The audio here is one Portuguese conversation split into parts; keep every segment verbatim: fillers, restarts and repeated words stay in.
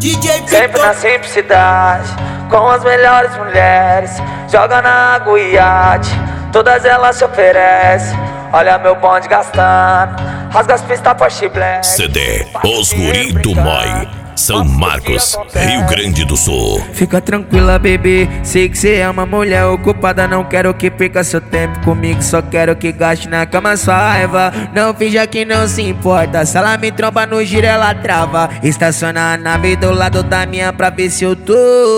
D J Sempre na simplicidade, com as melhores mulheres. Joga na água e iate, todas elas se oferecem. Olha meu bonde gastando, rasga as pistas Porsche Black. C D Os Guri do Moi, São Marcos, Rio Grande do Sul. Fica tranquila, bebê, sei que cê é uma mulher ocupada. Não quero que perca seu tempo comigo, só quero que gaste na cama sua raiva. Não finja que não se importa, se ela me tromba no giro ela trava. Estaciona a nave do lado da minha pra ver se eu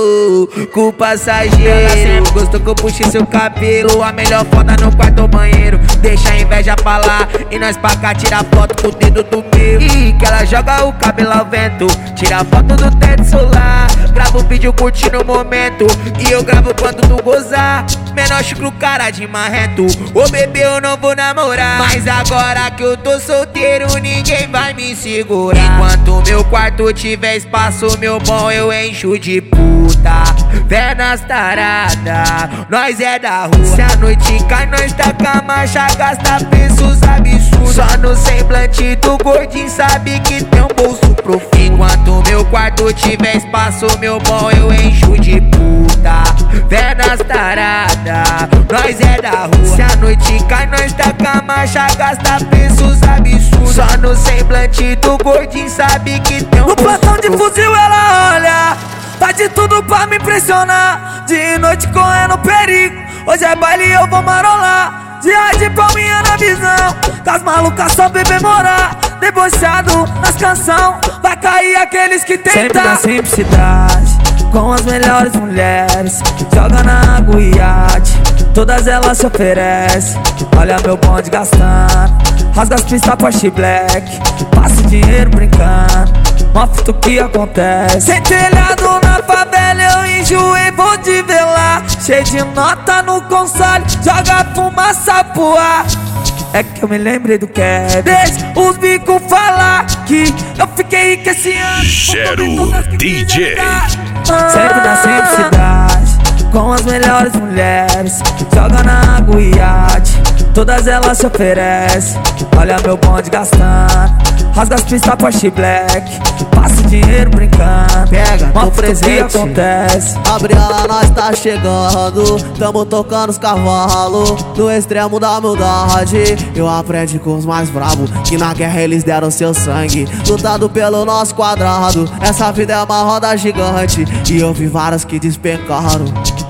tô com o passageiro. Gostou que eu puxe seu cabelo, a melhor foda no quarto ou banheiro. Deixa a inveja pra lá e nós pra cá tira foto com o dedo do meio. E que ela joga o cabelo ao vento, tira foto do teto solar, grava o vídeo curtindo o momento. E eu gravo quando tu gozar, menor chucro cara de marrento. Ô bebê, eu não vou namorar, mas agora que eu tô solteiro ninguém vai me segurar. Enquanto meu quarto tiver espaço, meu bom, eu encho de puta. Pernas tarada, nós é da rua. Se a noite cai, nós tá com a marcha, gasta preços absurdos. Só no semblante do gordinho sabe que tem um bolso profundo. Enquanto meu quarto tiver espaço, meu bom, eu encho de puta. Pernas tarada, nós é da rua. Se a noite cai, nós tá com a marcha, gasta preços absurdos. Só no semblante do gordinho sabe que tem um no bolso plantão de profundo. fuzil ela olha, tá de tudo pra me impressionar. De noite correndo perigo, hoje é baile eu vou marolar. Dia de palminha na visão, com as malucas só bebê morar. Debochado nas canção, vai cair aqueles que tentam. Sempre na simplicidade, com as melhores mulheres. Joga na água e iate, todas elas se oferecem. Olha meu bonde gastando, rasga as pistas Porsche Black. Passa o dinheiro brincando, mostra o que acontece. Sem telhado na favela eu enjoei, vou te ver lá. Cheio de nota no console, joga fumaça pro ar. É que eu me lembrei do Kevin. Deixa os bicos falar que eu fiquei rico esse ano. Gero D J. Sempre na simplicidade, com as melhores mulheres. Joga na água e iate, todas elas se oferecem. Olha meu bonde gastando, rasga as pistas Porsche Black. Passa o dinheiro brincando, pega, mostra o que acontece. Gabriela, nós tá chegando, tamo tocando os cavalos. No extremo da humildade, eu aprendi com os mais bravos, que na guerra eles deram seu sangue, lutado pelo nosso quadrado. Essa vida é uma roda gigante, e eu vi várias que despencaram.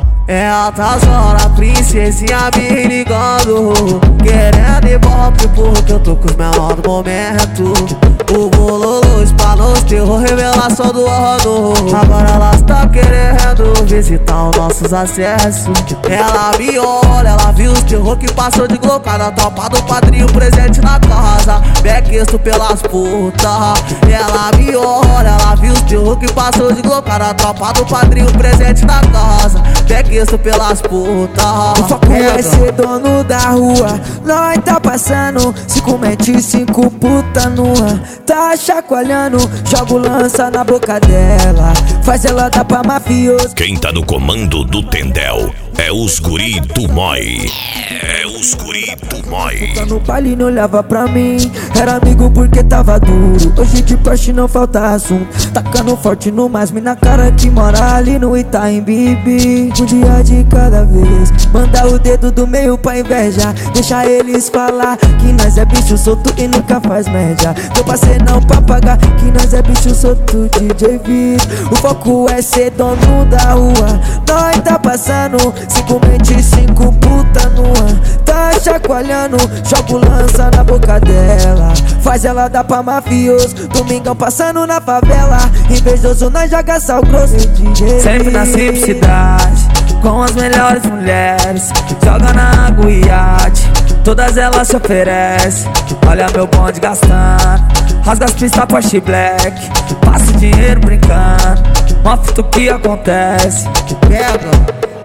É altas horas, princesinha me ligando, querendo ibope porque eu tô com os menores do momento. O bololô, espanos, terror, revelação do ano. Agora elas tá querendo visitar os nossos acessos. Ela me olha, ela viu os terror que passou de glocada. Tropa do padrinho presente na casa, bequesto pelas putas. Ela me olha, ela viu os terror que passou de glocada. Tropa do padrinho presente na casa, bequesto pelas putas. O foco é ser dono da rua, nós tá passando cinco mente, cinco puta nua. Tá chacoalhando, jogo lança na boca dela, faz ela dar pra mafioso. Quem tá no comando do Tendel é os Guri do Moi. É os Guri do Moi. Tá no baile não olhava pra mim, era amigo porque tava duro. Hoje de Porsche não falta assunto, tacando forte no mais me na cara que mora ali no Itaim Bibi. Um dia de cada vez, manda o dedo do meio pra inveja, deixa eles falar que nós é bicho solto e nunca faz média. Tô passei não pra pagar, que nós é bicho solto, D J V. O foco é ser dono da rua, nós tá passando cinco mente, cinco puta nua. Tá chacoalhando, jogo lança na boca dela, faz ela dar pra mafioso. Domingão passando na favela, invejoso nós joga sal grosso, D J. Sempre na simplicidade, com as melhores mulheres. Joga na água e iate, todas elas se oferecem. Olha meu bonde gastando, rasga as pistas Porsche Black. Passa o dinheiro brincando, mostra o que acontece. Pega.